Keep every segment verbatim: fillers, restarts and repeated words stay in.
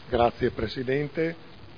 Grazie Presidente,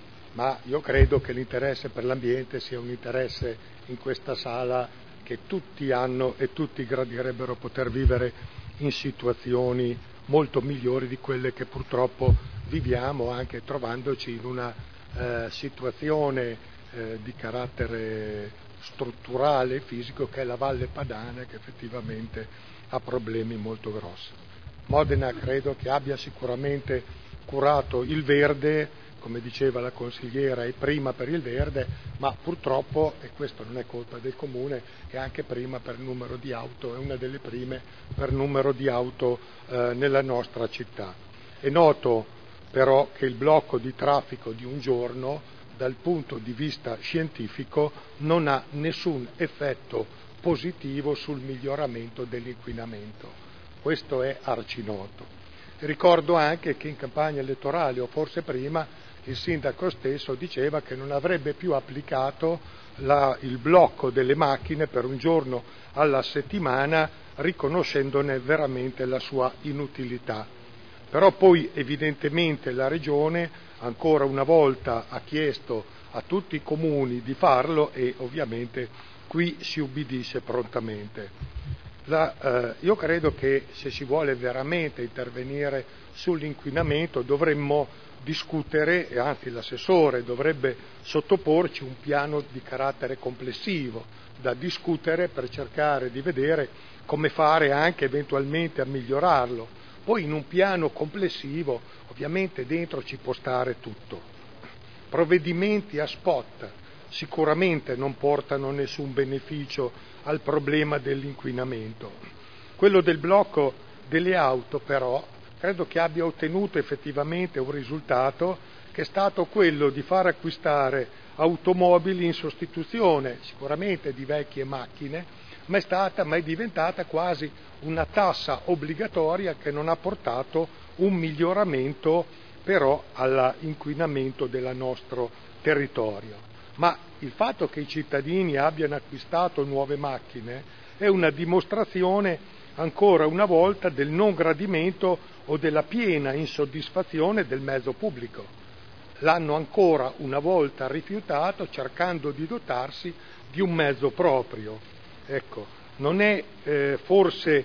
ma io credo che l'interesse per l'ambiente sia un interesse in questa sala che tutti hanno e tutti gradirebbero poter vivere in situazioni molto migliori di quelle che purtroppo viviamo, anche trovandoci in una eh, situazione eh, di carattere strutturale e fisico che è la Valle Padana, che effettivamente ha problemi molto grossi. Modena credo che abbia sicuramente curato il verde, come diceva la consigliera, è prima per il verde, ma purtroppo, e questo non è colpa del comune, è anche prima per numero di auto, è una delle prime per numero di auto eh, nella nostra città. È noto però che il blocco di traffico di un giorno, dal punto di vista scientifico, non ha nessun effetto positivo sul miglioramento dell'inquinamento. Questo è arcinoto. Ricordo anche che in campagna elettorale, o forse prima, il sindaco stesso diceva che non avrebbe più applicato la, il blocco delle macchine per un giorno alla settimana, riconoscendone veramente la sua inutilità. Però poi evidentemente la Regione ancora una volta ha chiesto a tutti i comuni di farlo e ovviamente qui si ubbidisce prontamente. La, eh, io credo che se si vuole veramente intervenire sull'inquinamento dovremmo discutere, e anzi l'assessore dovrebbe sottoporci un piano di carattere complessivo da discutere per cercare di vedere come fare anche eventualmente a migliorarlo. Poi in un piano complessivo ovviamente dentro ci può stare tutto. Provvedimenti a spot sicuramente non portano nessun beneficio al problema dell'inquinamento. Quello del blocco delle auto però credo che abbia ottenuto effettivamente un risultato che è stato quello di far acquistare automobili in sostituzione sicuramente di vecchie macchine, ma è stata, ma è diventata quasi una tassa obbligatoria che non ha portato un miglioramento però all'inquinamento del nostro territorio. Ma il fatto che i cittadini abbiano acquistato nuove macchine è una dimostrazione ancora una volta del non gradimento o della piena insoddisfazione del mezzo pubblico. L'hanno ancora una volta rifiutato cercando di dotarsi di un mezzo proprio. Ecco, non è eh, forse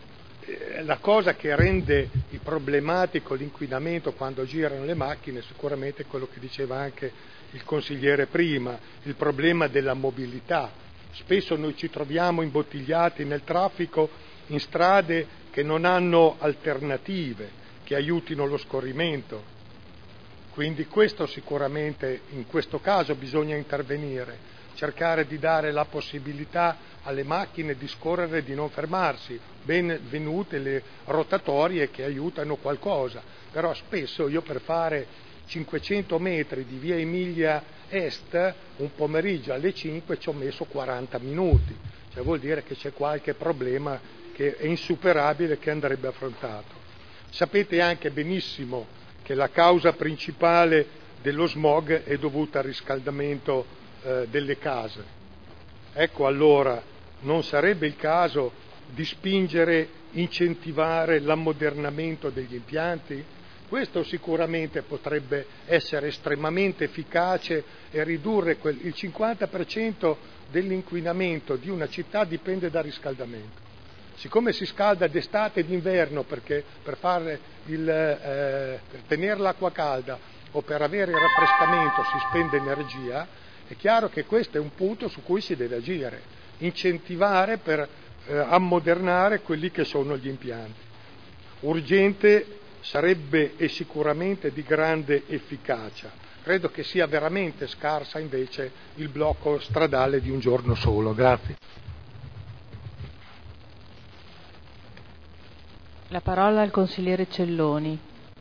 eh, la cosa che rende problematico l'inquinamento quando girano le macchine, sicuramente quello che diceva anche il consigliere prima, il problema della mobilità. Spesso noi ci troviamo imbottigliati nel traffico in strade che non hanno alternative, che aiutino lo scorrimento. Quindi questo sicuramente, in questo caso bisogna intervenire, cercare di dare la possibilità alle macchine di scorrere e di non fermarsi, benvenute le rotatorie che aiutano qualcosa, però spesso io per fare cinquecento metri di via Emilia Est un pomeriggio alle cinque ci ho messo quaranta minuti, cioè vuol dire che c'è qualche problema che è insuperabile che andrebbe affrontato. Sapete anche benissimo che la causa principale dello smog è dovuta al riscaldamento eh, delle case. Ecco allora, non sarebbe il caso di spingere, incentivare l'ammodernamento degli impianti? Questo sicuramente potrebbe essere estremamente efficace e ridurre quel, il cinquanta per cento dell'inquinamento di una città dipende dal riscaldamento. Siccome si scalda d'estate e d'inverno perché per, fare il, eh, per tenere l'acqua calda o per avere il raffrescamento si spende energia, è chiaro che questo è un punto su cui si deve agire, incentivare per eh, ammodernare quelli che sono gli impianti. Urgente sarebbe e sicuramente di grande efficacia. Credo che sia veramente scarsa invece il blocco stradale di un giorno solo. Grazie. La parola al consigliere Celloni.